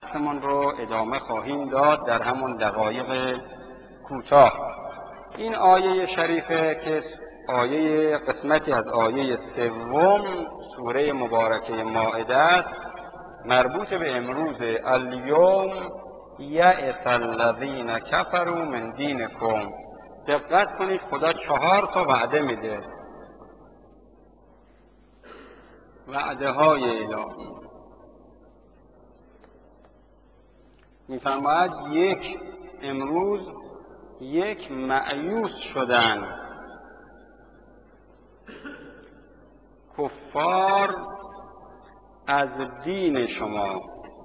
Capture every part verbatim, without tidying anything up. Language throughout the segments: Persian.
درسمون رو ادامه خواهیم داد در همون دقایق کوتاه. این آیه شریفه که آیه قسمتی از آیه سوم سوره مبارکه مائده است، مربوط به امروز. الیوم یئس الذین کفروا من دینکم. دقت کنید، خدا چهار تا وعده میده، وعده های الهی. میفرماید یک، امروز یک، مأیوس شدن کفار از دین شما.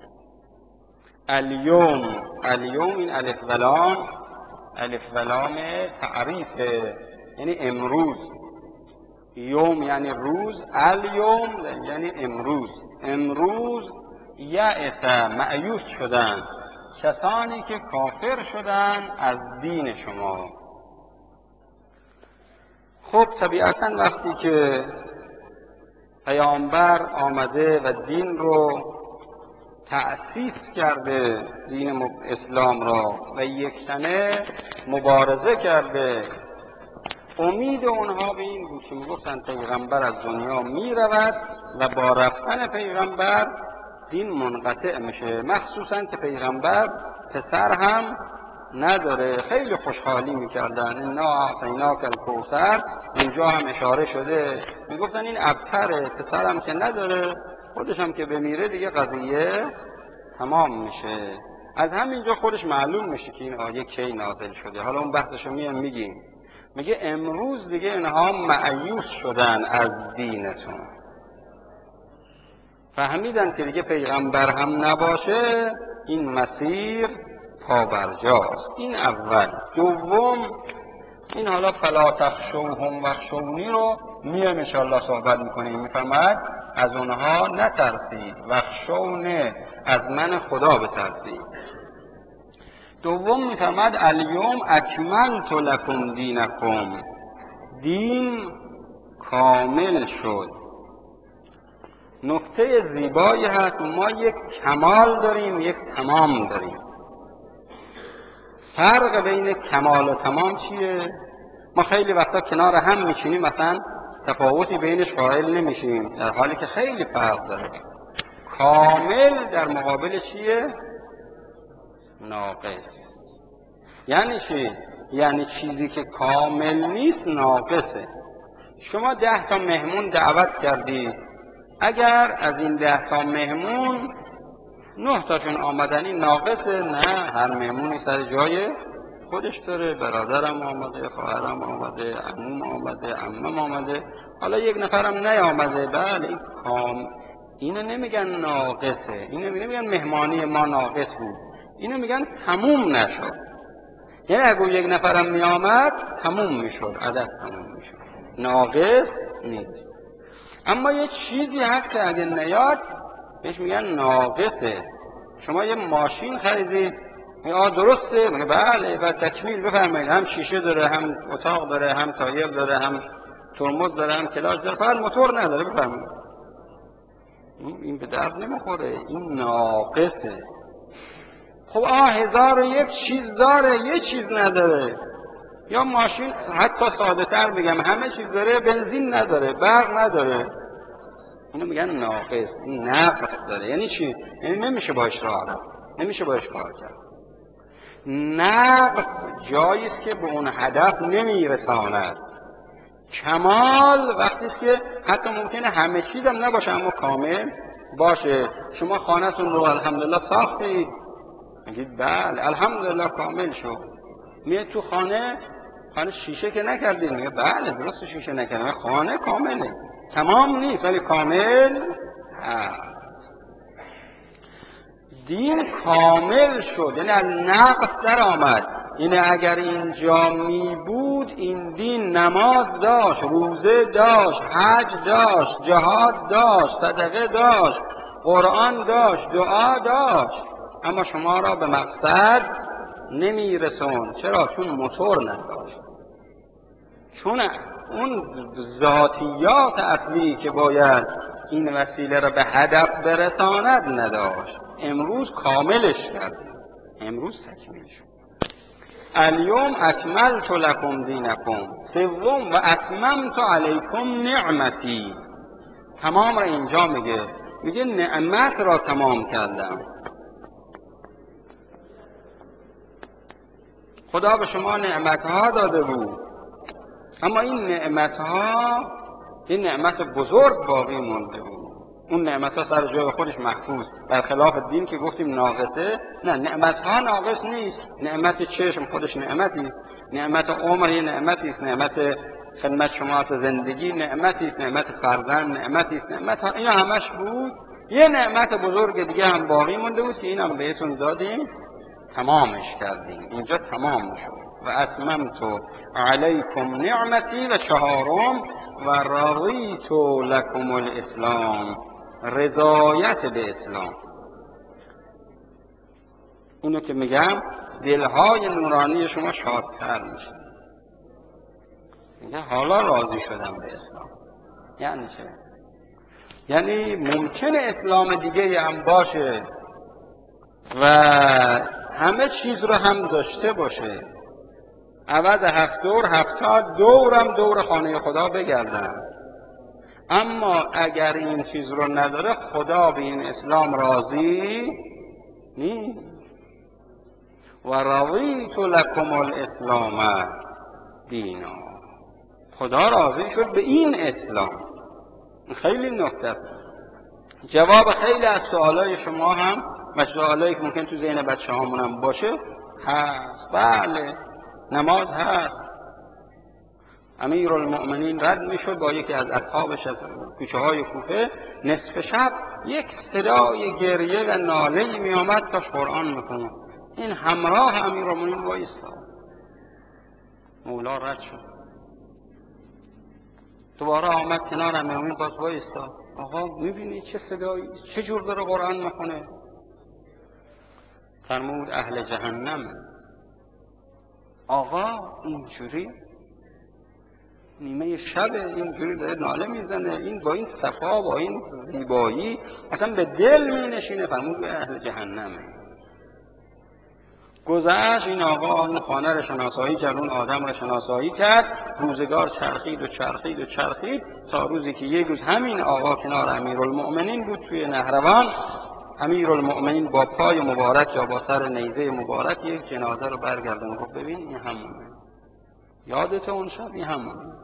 الیوم، الیوم این الف و لام، الف و لام تعریفه، یعنی امروز. یوم یعنی روز، الیوم یعنی امروز. امروز یأس، مأیوس شدن کسانی که کافر شدن از دین شما. خب طبیعتا وقتی که پیامبر آمده و دین رو تأسیس کرده، دین اسلام را، و یکتنه مبارزه کرده، امید اونها به این بود که میگفتن پیغمبر از دنیا میرود و با رفتن پیغمبر دین منقطع میشه، مخصوصا که پیغمبر پسر هم نداره. خیلی خوشحالی میکردن، انا اعطیناک الکوثر، اینجا هم اشاره شده، میگفتن این ابتره، پسر هم که نداره، خودش هم که بمیره دیگه قضیه تمام میشه. از همینجا خودش معلوم میشه که این آیه کی نازل شده. حالا اون بحثشو میام میگیم. میگه امروز دیگه اینها مأیوس شدن از دینتون، فهمیدن که دیگه پیغمبر هم نباشه این مسیر پابرجاست. این اول. دوم، این حالا فلا تخشوهم واخشونی رو میام ان شاء الله صحبت میکنیم. میفرماید از اونها نترسید، واخشونی، از من خدا بترسید. دوم میفرماید الیوم اکملت لکم دینکم، دین کامل شد. نکته زیبایی هست، ما یک کمال داریم، یک تمام داریم. فرق بین کمال و تمام چیه؟ ما خیلی وقتا کنار هم میشینیم، مثلا تفاوتی بینش قائل نمیشیم، در حالی که خیلی فرق داره. کامل در مقابل چیه؟ ناقص. یعنی چی؟ یعنی چیزی که کامل نیست ناقصه. شما ده تا مهمون دعوت کردید، اگر از این ده تا مهمون نه تاشون آمدنی ناقصه؟ نه، هر مهمونی سر جای خودش داره. برادرم آمده، خواهرم آمده، عموم آمده، عمم آمده، حالا یک نفرم نیامده. بله، این کام اینو نمیگن ناقصه، اینو نمیگن مهمانی ما ناقص بود، اینو میگن تموم نشد. یعنی اگه یک نفرم میآمد تموم میشد، عدد تموم میشد، ناقص نیست. اما یه چیزی هست که اگه نیاد بهش میگن ناقصه. شما یه ماشین خریدید، میگه آ درسته، میگه بله، و تکمیل بفرمایید، هم شیشه داره، هم اتاق داره، هم تایر داره، هم ترمز داره، هم کلاش داره، فقط موتور نداره، بفرمایید. این به درد نمیخوره، این ناقصه. خب آه هزار و یک چیز داره، یه چیز نداره. یا ماشین حتی ساده تر بگم، همه چیز داره، بنزین نداره، برق نداره، اینو میگن ناقص. این نقص داره. یعنی چی؟ یعنی نمیشه باش راه رفت، نمیشه باش کار کرد. نقص جایی است که به اون هدف نمیرساند. کمال وقتی است که حتی ممکنه همه چیز هم نباشه اما کامل باشه. شما خانه‌تون رو الحمدلله ساختید، میگید بله الحمدلله کامل شد. میاد تو خانه، خانه شیشه که نکردید، میگه بله درست شیشه نکردم، خانه کامله. تمام نیست ولی کامل هست. دین کامل شد، یعنی از نقص در آمد. یعنی اگر اینجا می بود این دین نماز داشت، روزه داشت، حج داشت، جهاد داشت، صدقه داشت، قرآن داشت، دعا داشت، اما شما را به مقصد نمی رسون. چرا؟ چون موتور نداشت. چون اون ذاتیات اصلی که باید این وسیله را به هدف برساند نداشت. امروز کاملش کردیم، امروز تکمیل شد. الیوم اکملت لکم دینکم. سوم و اتممت علیکم نعمتی. تمام را اینجا میگه، میگه نعمت را تمام کردم. خدا به شما نعمتها داده بود، اما این نعمتها این نعمت بزرگ باقی مونده بود. اون نعمتها سر جای خودش محفوظ، برخلاف دین که گفتیم ناقصه. نه، نعمتها ناقص نیست. نعمت چشم خودش نعمتی است، نعمت عمر یه نعمتی است، نعمت خدمت شما زندگی نعمتی است، نعمت فرزند نعمتی است. نعمت اینا همش بود. یه نعمت بزرگ دیگه هم باقی مونده بود که اینم بهتون دادیم، تمامش کردیم. اینجا تمام شد. و اتممت علیکم نعمتی. و چهارم و رضیت لکم الاسلام. رضایت به اسلام. اینو که میگم دلهای نورانی شما شادتر میشه. میگه حالا راضی شدم به اسلام. یعنی چه؟ یعنی ممکنه اسلام دیگه هم باشه و همه چیز رو هم داشته باشه، عوض هفت دور هفتاد دورم دور خانه خدا بگردن، اما اگر این چیز رو نداره خدا به این اسلام راضی نیست. و رضیت لکم الاسلام دینا. خدا راضی شد به این اسلام. خیلی نکته است. جواب خیلی از سوالای شما هم و سوالایی که ممکن تو ذهن بچه هامون هم باشه هست. بله، نماز هست. امیرالمؤمنین رد میشد با یکی از اصحابش از کوچه های کوفه، نصف شب یک صدای گریه و ناله می آمد تا قرآن میکنه. این همراه امیرالمؤمنین وایستاد. مولا رد شد، دوباره آمد کنار امیرالمؤمنین باز وایستاد. آقا میبینی چه صدایی، چه جور داره قرآن میکنه؟ فرمود اهل جهنم. آقا اینجوری نیمه شب اینجوری داره ناله میزنه، این با این صفا با این زیبایی اصلا به دل می نشینه. فرمود به اهل جهنمه. گذشت این آقا این خانه رو شناسایی کرد، اون آدم رو شناسایی کرد. روزگار چرخید و چرخید و چرخید تا روزی که یک روز همین آقا کنار امیرالمؤمنین بود توی نهروان. امیرالمؤمنین با پای مبارک یا با سر نیزه مبارک یک جنازه رو برگردون. گفت ببین این همونه، یادت اون شب؟ این همونه.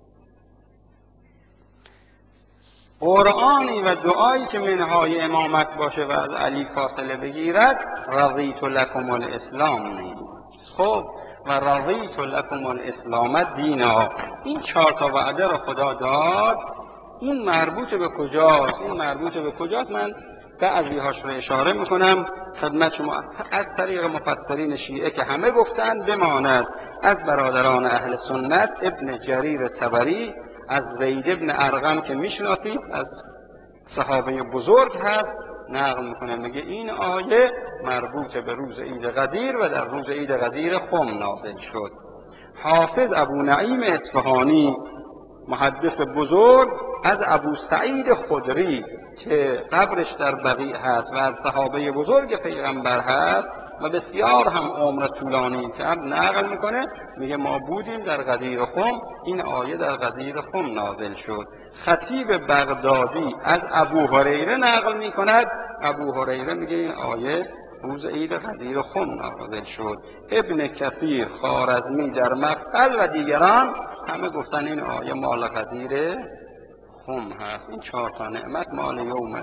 قرآنی و دعایی که منهای امامت باشه و از علی فاصله بگیرد رضیت لکم الاسلام نیست. خب و رضیت لکم الاسلام دینا. این چهار تا وعده رو خدا داد. این مربوط به کجاست؟ این مربوط به کجاست؟ من بعضی هاش رو اشاره میکنم خدمت شما از طریق مفسرین شیعه که همه گفتن بماند. از برادران اهل سنت ابن جریر طبری، از زید ابن ارقم که میشناسید از صحابه بزرگ هست، نقل میکنه میگه این آیه مربوط به روز عید قدیر و در روز عید قدیر خم نازل شد. حافظ ابو نعیم اصفهانی محدث بزرگ از ابو سعید خدری که قبرش در بقیع هست و از صحابه بزرگ پیغمبر هست و بسیار هم عمر طولانی کرد نقل میکنه، میگه ما بودیم در غدیر خم، این آیه در غدیر خم نازل شد. خطیب بغدادی از ابو هریره نقل میکند، ابو هریره میگه این آیه روز عید غدیر خم نازل شد. ابن کثیر، خوارزمی در مقتل و دیگران همه گفتن این آیه مال غدیر خم هست. این چهار تا نعمت مال یومه.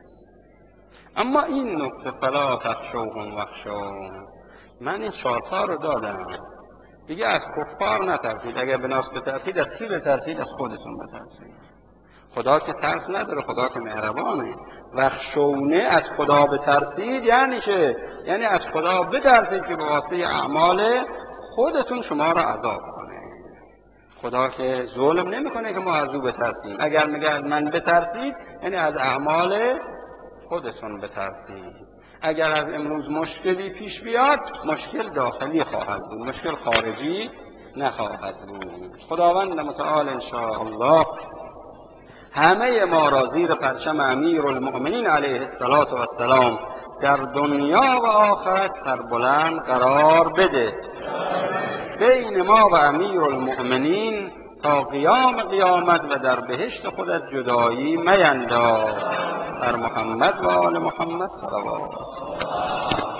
اما این نکته فلا تخشوهم واخشون، من این چهار تا رو دادم دیگه، از کفار نترسید. اگر به ناس بترسید از کی بترسید؟ از خودتون بترسید. خدا که ترس نداره، خدا که مهربانه. واخشونه از خدا بترسید یعنی چه؟ یعنی از خدا بترسید که به واسطه اعمال خودتون شما را عذاب کنه. خدا که ظلم نمیکنه که ما از او بترسیم. اگر میگه از من بترسید یعنی از اعمال خودتون بترسید. اگر از امروز مشکلی پیش بیاد مشکل داخلی خواهد بود، مشکل خارجی نخواهد بود. خداوند متعال ان شاء الله همه ما را زیر پرچم امیرالمؤمنین علیه السلام در دنیا و آخرت سربلند قرار بده. بین ما و امیرالمؤمنین تا قیام قیامت و در بهشت خودت جدایی مینداز. در محمد و آل محمد صلوات.